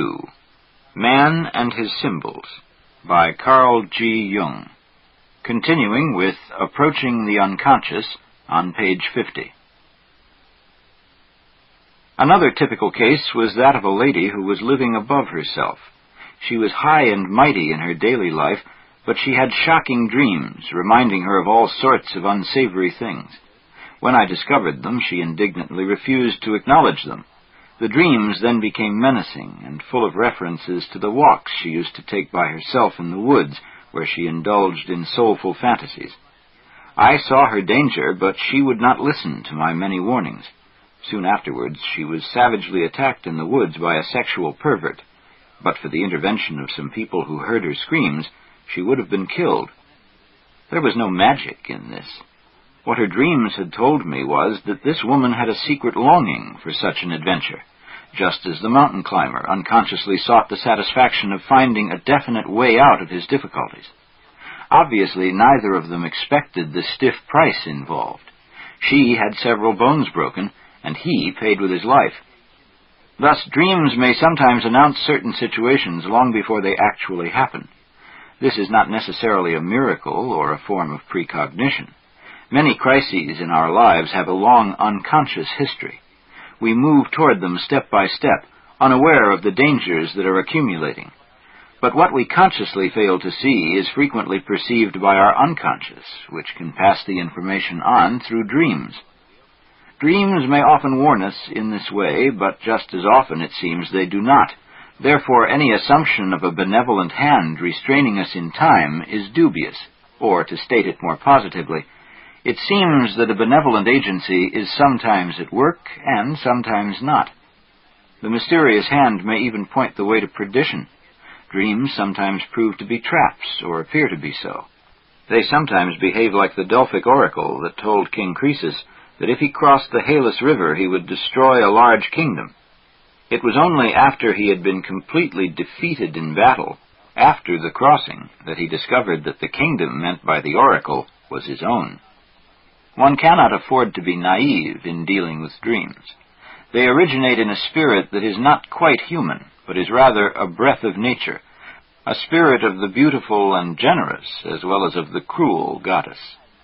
2. Man and His Symbols by Carl G. Jung, continuing with Approaching the Unconscious on page 50. Another typical case was that of a lady who was living above herself. She was high and mighty in her daily life, but she had shocking dreams, reminding her of all sorts of unsavory things. When I discovered them, she indignantly refused to acknowledge them. The dreams then became menacing and full of references to the walks she used to take by herself in the woods, where she indulged in soulful fantasies. I saw her danger, but she would not listen to my many warnings. Soon afterwards, she was savagely attacked in the woods by a sexual pervert. But for the intervention of some people who heard her screams, she would have been killed. There was no magic in this. What her dreams had told me was that this woman had a secret longing for such an adventure, just as the mountain climber unconsciously sought the satisfaction of finding a definite way out of his difficulties. Obviously, neither of them expected the stiff price involved. She had several bones broken, and he paid with his life. Thus, dreams may sometimes announce certain situations long before they actually happen. This is not necessarily a miracle or a form of precognition. Many crises in our lives have a long unconscious history. We move toward them step by step, unaware of the dangers that are accumulating. But what we consciously fail to see is frequently perceived by our unconscious, which can pass the information on through dreams. Dreams may often warn us in this way, but just as often it seems they do not. Therefore, any assumption of a benevolent hand restraining us in time is dubious, or, to state it more positively, it seems that a benevolent agency is sometimes at work and sometimes not. The mysterious hand may even point the way to perdition. Dreams sometimes prove to be traps, or appear to be so. They sometimes behave like the Delphic oracle that told King Croesus that if he crossed the Halys River he would destroy a large kingdom. It was only after he had been completely defeated in battle, after the crossing, that he discovered that the kingdom meant by the oracle was his own. One cannot afford to be naive in dealing with dreams. They originate in a spirit that is not quite human, but is rather a breath of nature, a spirit of the beautiful and generous as well as of the cruel goddess.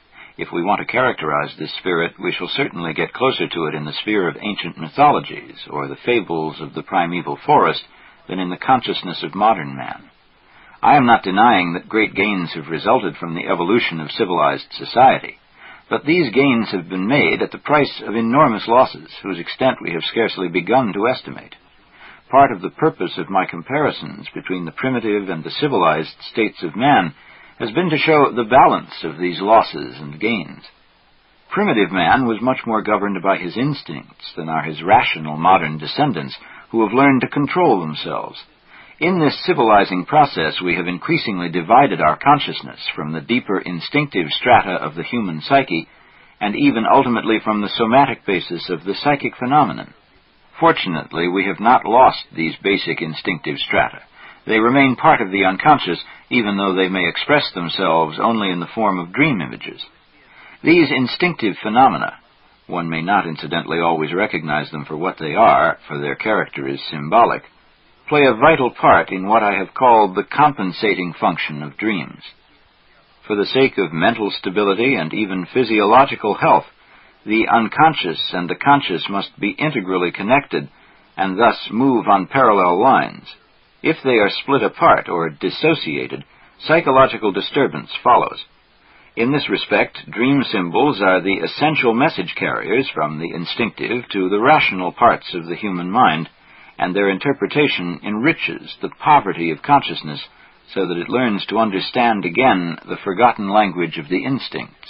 If we want to characterize this spirit, we shall certainly get closer to it in the sphere of ancient mythologies or the fables of the primeval forest than in the consciousness of modern man. I am not denying that great gains have resulted from the evolution of civilized society. But these gains have been made at the price of enormous losses, whose extent we have scarcely begun to estimate. Part of the purpose of my comparisons between the primitive and the civilized states of man has been to show the balance of these losses and gains. Primitive man was much more governed by his instincts than are his rational modern descendants, who have learned to control themselves. In this civilizing process, we have increasingly divided our consciousness from the deeper instinctive strata of the human psyche, and even ultimately from the somatic basis of the psychic phenomenon. Fortunately, we have not lost these basic instinctive strata. They remain part of the unconscious, even though they may express themselves only in the form of dream images. These instinctive phenomena, one may not incidentally always recognize them for what they are, for their character is symbolic, play a vital part in what I have called the compensating function of dreams. For the sake of mental stability and even physiological health, the unconscious and the conscious must be integrally connected and thus move on parallel lines. If they are split apart or dissociated, psychological disturbance follows. In this respect, dream symbols are the essential message carriers from the instinctive to the rational parts of the human mind, and their interpretation enriches the poverty of consciousness so that it learns to understand again the forgotten language of the instincts.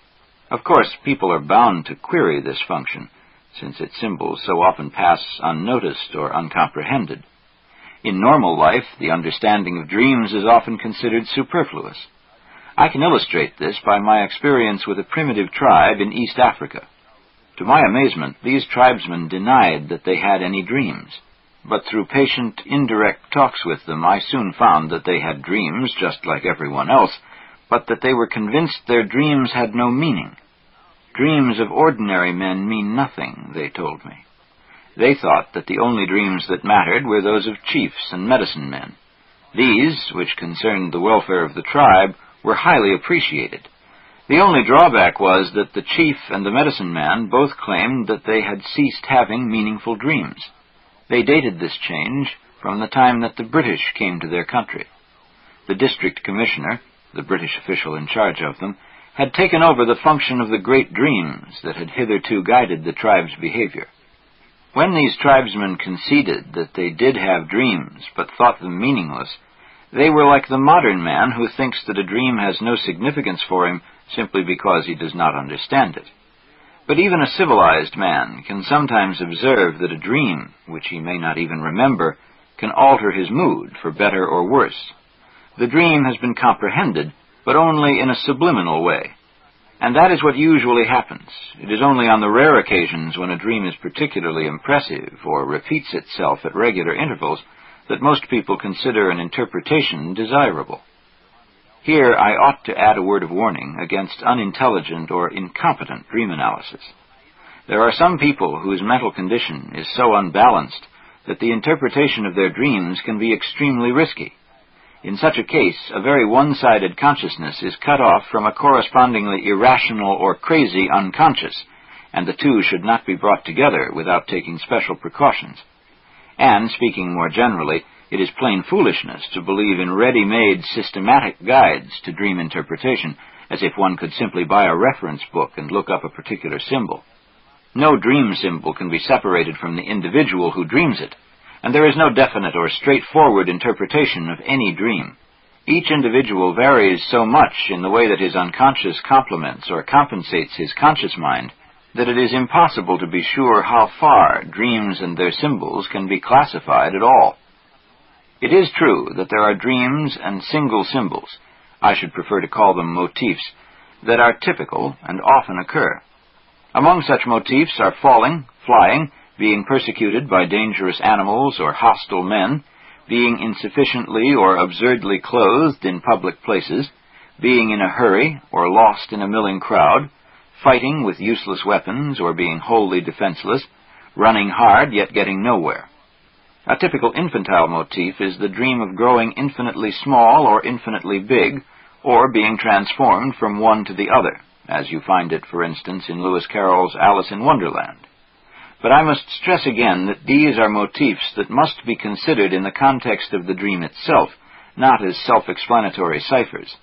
Of course, people are bound to query this function, since its symbols so often pass unnoticed or uncomprehended. In normal life, the understanding of dreams is often considered superfluous. I can illustrate this by my experience with a primitive tribe in East Africa. To my amazement, these tribesmen denied that they had any dreams. But through patient, indirect talks with them, I soon found that they had dreams just like everyone else, but that they were convinced their dreams had no meaning. Dreams of ordinary men mean nothing, they told me. They thought that the only dreams that mattered were those of chiefs and medicine men. These, which concerned the welfare of the tribe, were highly appreciated. The only drawback was that the chief and the medicine man both claimed that they had ceased having meaningful dreams. They dated this change from the time that the British came to their country. The district commissioner, the British official in charge of them, had taken over the function of the great dreams that had hitherto guided the tribe's behavior. When these tribesmen conceded that they did have dreams but thought them meaningless, they were like the modern man who thinks that a dream has no significance for him simply because he does not understand it. But even a civilized man can sometimes observe that a dream, which he may not even remember, can alter his mood for better or worse. The dream has been comprehended, but only in a subliminal way. And that is what usually happens. It is only on the rare occasions when a dream is particularly impressive or repeats itself at regular intervals that most people consider an interpretation desirable. Here I ought to add a word of warning against unintelligent or incompetent dream analysis. There are some people whose mental condition is so unbalanced that the interpretation of their dreams can be extremely risky. In such a case, a very one-sided consciousness is cut off from a correspondingly irrational or crazy unconscious, and the two should not be brought together without taking special precautions. And, speaking more generally, it is plain foolishness to believe in ready-made systematic guides to dream interpretation, as if one could simply buy a reference book and look up a particular symbol. No dream symbol can be separated from the individual who dreams it, and there is no definite or straightforward interpretation of any dream. Each individual varies so much in the way that his unconscious complements or compensates his conscious mind that it is impossible to be sure how far dreams and their symbols can be classified at all. It is true that there are dreams and single symbols, I should prefer to call them motifs, that are typical and often occur. Among such motifs are falling, flying, being persecuted by dangerous animals or hostile men, being insufficiently or absurdly clothed in public places, being in a hurry or lost in a milling crowd, fighting with useless weapons or being wholly defenseless, running hard yet getting nowhere. A typical infantile motif is the dream of growing infinitely small or infinitely big, or being transformed from one to the other, as you find it, for instance, in Lewis Carroll's Alice in Wonderland. But I must stress again that these are motifs that must be considered in the context of the dream itself, not as self-explanatory ciphers.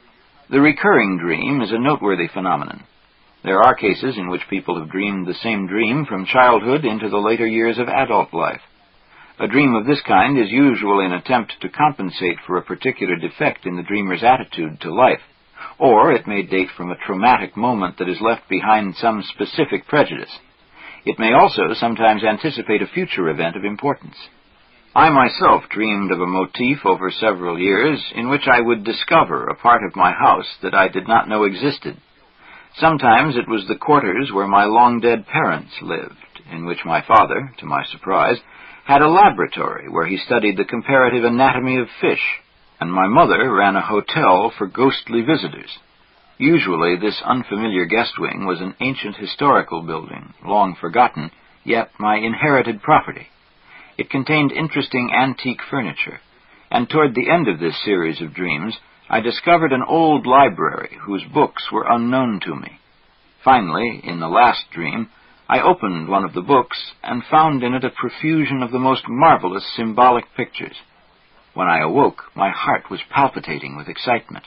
The recurring dream is a noteworthy phenomenon. There are cases in which people have dreamed the same dream from childhood into the later years of adult life. A dream of this kind is usually an attempt to compensate for a particular defect in the dreamer's attitude to life, or it may date from a traumatic moment that is left behind some specific prejudice. It may also sometimes anticipate a future event of importance. I myself dreamed of a motif over several years in which I would discover a part of my house that I did not know existed. Sometimes it was the quarters where my long-dead parents lived, in which my father, to my surprise, had a laboratory where he studied the comparative anatomy of fish, and my mother ran a hotel for ghostly visitors. Usually this unfamiliar guest wing was an ancient historical building, long forgotten, yet my inherited property. It contained interesting antique furniture, and toward the end of this series of dreams, I discovered an old library whose books were unknown to me. Finally, in the last dream, I opened one of the books and found in it a profusion of the most marvelous symbolic pictures. When I awoke, my heart was palpitating with excitement.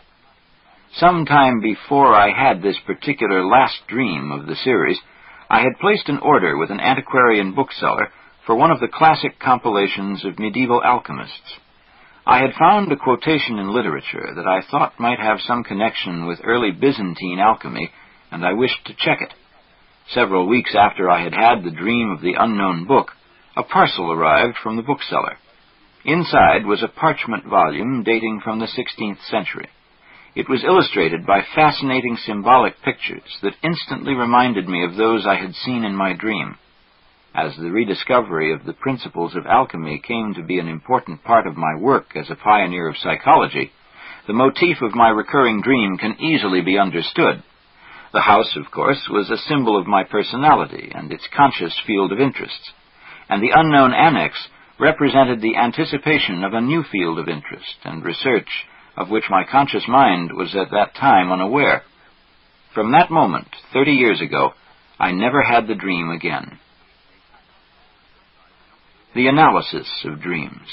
Some time before I had this particular last dream of the series, I had placed an order with an antiquarian bookseller for one of the classic compilations of medieval alchemists. I had found a quotation in literature that I thought might have some connection with early Byzantine alchemy, and I wished to check it. Several weeks after I had had the dream of the unknown book, a parcel arrived from the bookseller. Inside was a parchment volume dating from the 16th century. It was illustrated by fascinating symbolic pictures that instantly reminded me of those I had seen in my dream. As the rediscovery of the principles of alchemy came to be an important part of my work as a pioneer of psychology, the motif of my recurring dream can easily be understood. The house, of course, was a symbol of my personality and its conscious field of interests. and the unknown annex represented the anticipation of a new field of interest and research of which my conscious mind was at that time unaware. From that moment, 30 years ago, I never had the dream again. The analysis of dreams.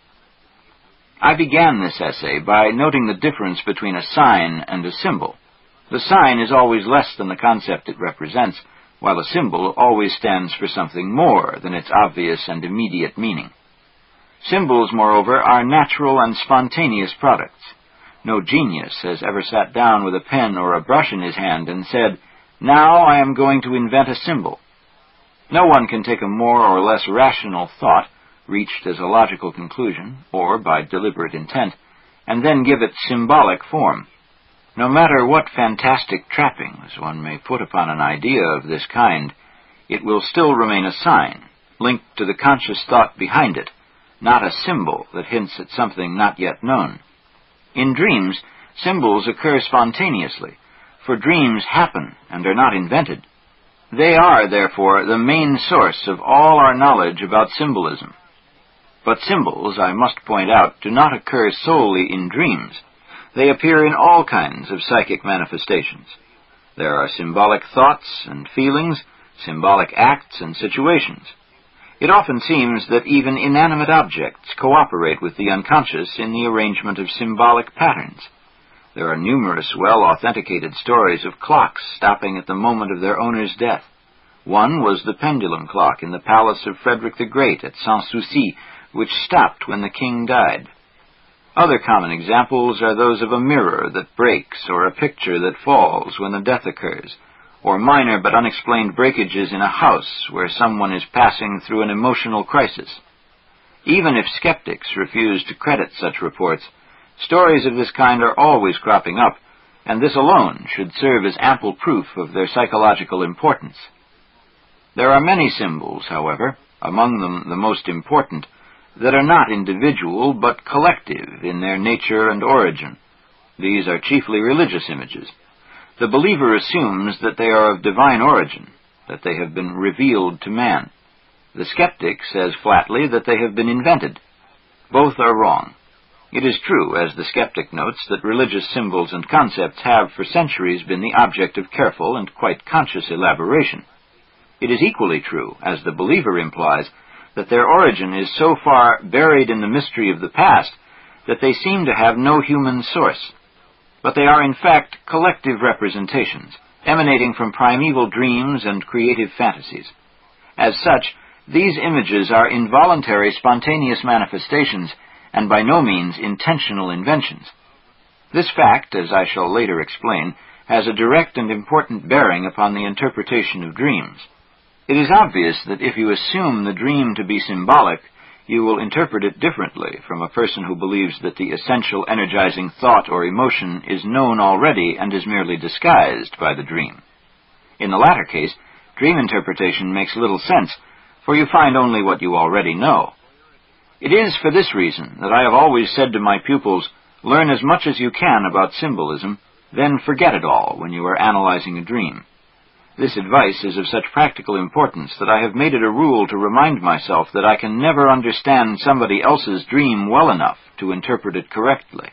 I began this essay by noting the difference between a sign and a symbol. The sign is always less than the concept it represents, while a symbol always stands for something more than its obvious and immediate meaning. Symbols, moreover, are natural and spontaneous products. No genius has ever sat down with a pen or a brush in his hand and said, "Now I am going to invent a symbol." No one can take a more or less rational thought, reached as a logical conclusion, or by deliberate intent, and then give it symbolic form. No matter what fantastic trappings one may put upon an idea of this kind, it will still remain a sign, linked to the conscious thought behind it, not a symbol that hints at something not yet known. In dreams, symbols occur spontaneously, for dreams happen and are not invented. They are, therefore, the main source of all our knowledge about symbolism. But symbols, I must point out, do not occur solely in dreams. They appear in all kinds of psychic manifestations. There are symbolic thoughts and feelings, symbolic acts and situations. It often seems that even inanimate objects cooperate with the unconscious in the arrangement of symbolic patterns. There are numerous well-authenticated stories of clocks stopping at the moment of their owner's death. One was the pendulum clock in the palace of Frederick the Great at Sans-Souci, which stopped when the king died. Other common examples are those of a mirror that breaks or a picture that falls when the death occurs, or minor but unexplained breakages in a house where someone is passing through an emotional crisis. Even if skeptics refuse to credit such reports, stories of this kind are always cropping up, and this alone should serve as ample proof of their psychological importance. There are many symbols, however, among them the most important, that are not individual but collective in their nature and origin. These are chiefly religious images. The believer assumes that they are of divine origin, that they have been revealed to man. The skeptic says flatly that they have been invented. Both are wrong. It is true, as the skeptic notes, that religious symbols and concepts have for centuries been the object of careful and quite conscious elaboration. It is equally true, as the believer implies, that their origin is so far buried in the mystery of the past that they seem to have no human source. But they are in fact collective representations, emanating from primeval dreams and creative fantasies. As such, these images are involuntary, spontaneous manifestations, and by no means intentional inventions. This fact, as I shall later explain, has a direct and important bearing upon the interpretation of dreams. It is obvious that if you assume the dream to be symbolic, you will interpret it differently from a person who believes that the essential energizing thought or emotion is known already and is merely disguised by the dream. In the latter case, dream interpretation makes little sense, for you find only what you already know. It is for this reason that I have always said to my pupils, learn as much as you can about symbolism, then forget it all when you are analyzing a dream. This advice is of such practical importance that I have made it a rule to remind myself that I can never understand somebody else's dream well enough to interpret it correctly.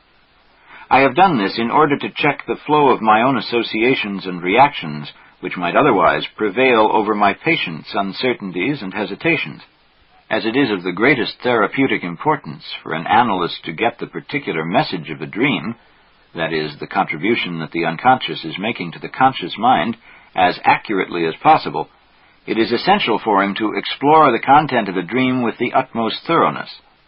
I have done this in order to check the flow of my own associations and reactions, which might otherwise prevail over my patient's uncertainties and hesitations. As it is of the greatest therapeutic importance for an analyst to get the particular message of a dream, that is, the contribution that the unconscious is making to the conscious mind, as accurately as possible, it is essential for him to explore the content of a dream with the utmost thoroughness.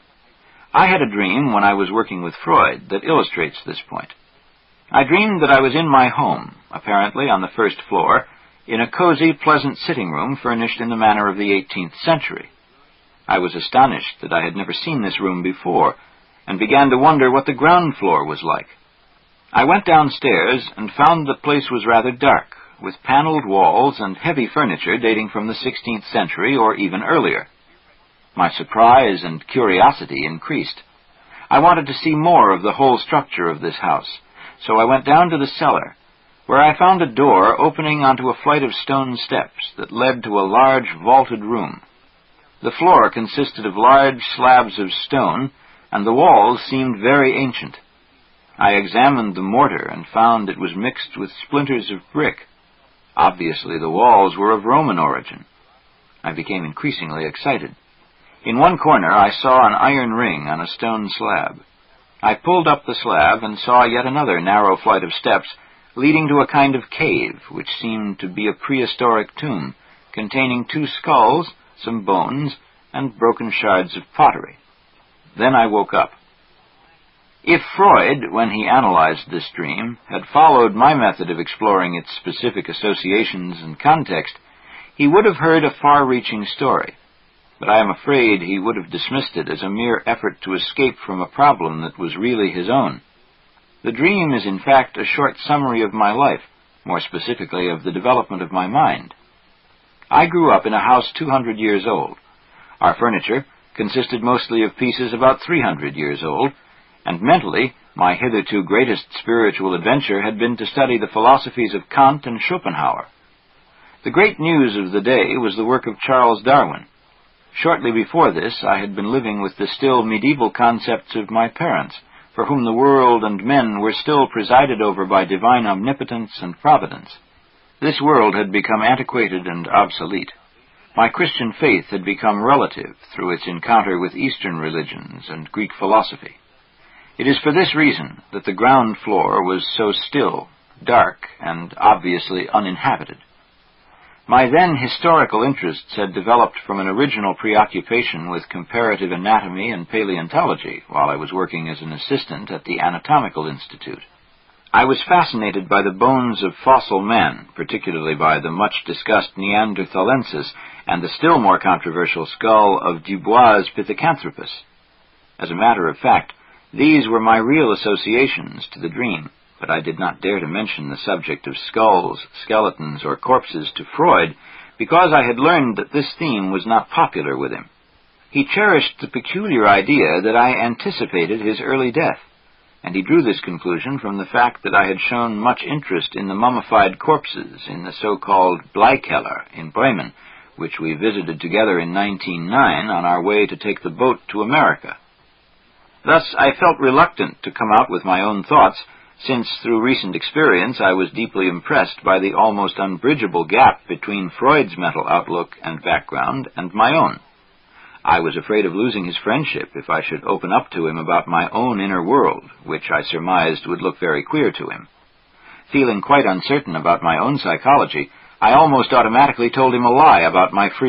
I had a dream when I was working with Freud that illustrates this point. I dreamed that I was in my home, apparently on the first floor, in a cozy, pleasant sitting room furnished in the manner of the 18th century. I was astonished that I had never seen this room before, and began to wonder what the ground floor was like. I went downstairs and found the place was rather dark, with paneled walls and heavy furniture dating from the 16th century or even earlier. My surprise and curiosity increased. I wanted to see more of the whole structure of this house, so I went down to the cellar, where I found a door opening onto a flight of stone steps that led to a large vaulted room. The floor consisted of large slabs of stone, and the walls seemed very ancient. I examined the mortar and found it was mixed with splinters of brick. Obviously, the walls were of Roman origin. I became increasingly excited. In one corner, I saw an iron ring on a stone slab. I pulled up the slab and saw yet another narrow flight of steps leading to a kind of cave, which seemed to be a prehistoric tomb, containing 2 skulls, some bones, and broken shards of pottery. Then I woke up. If Freud, when he analyzed this dream, had followed my method of exploring its specific associations and context, he would have heard a far-reaching story. But I am afraid he would have dismissed it as a mere effort to escape from a problem that was really his own. The dream is in fact a short summary of my life, more specifically of the development of my mind. I grew up in a house 200 years old. Our furniture consisted mostly of pieces about 300 years old, and mentally, my hitherto greatest spiritual adventure had been to study the philosophies of Kant and Schopenhauer. The great news of the day was the work of Charles Darwin. Shortly before this, I had been living with the still medieval concepts of my parents, for whom the world and men were still presided over by divine omnipotence and providence. This world had become antiquated and obsolete. My Christian faith had become relative through its encounter with Eastern religions and Greek philosophy. It is for this reason that the ground floor was so still, dark, and obviously uninhabited. My then historical interests had developed from an original preoccupation with comparative anatomy and paleontology while I was working as an assistant at the Anatomical Institute. I was fascinated by the bones of fossil man, particularly by the much-discussed Neanderthalensis and the still more controversial skull of Dubois' Pithecanthropus. As a matter of fact, these were my real associations to the dream, but I did not dare to mention the subject of skulls, skeletons, or corpses to Freud, because I had learned that this theme was not popular with him. He cherished the peculiar idea that I anticipated his early death, and he drew this conclusion from the fact that I had shown much interest in the mummified corpses in the so-called Bleikeller in Bremen, which we visited together in 1909 on our way to take the boat to America. Thus, I felt reluctant to come out with my own thoughts, since through recent experience I was deeply impressed by the almost unbridgeable gap between Freud's mental outlook and background and my own. I was afraid of losing his friendship if I should open up to him about my own inner world, which I surmised would look very queer to him. Feeling quite uncertain about my own psychology, I almost automatically told him a lie about my free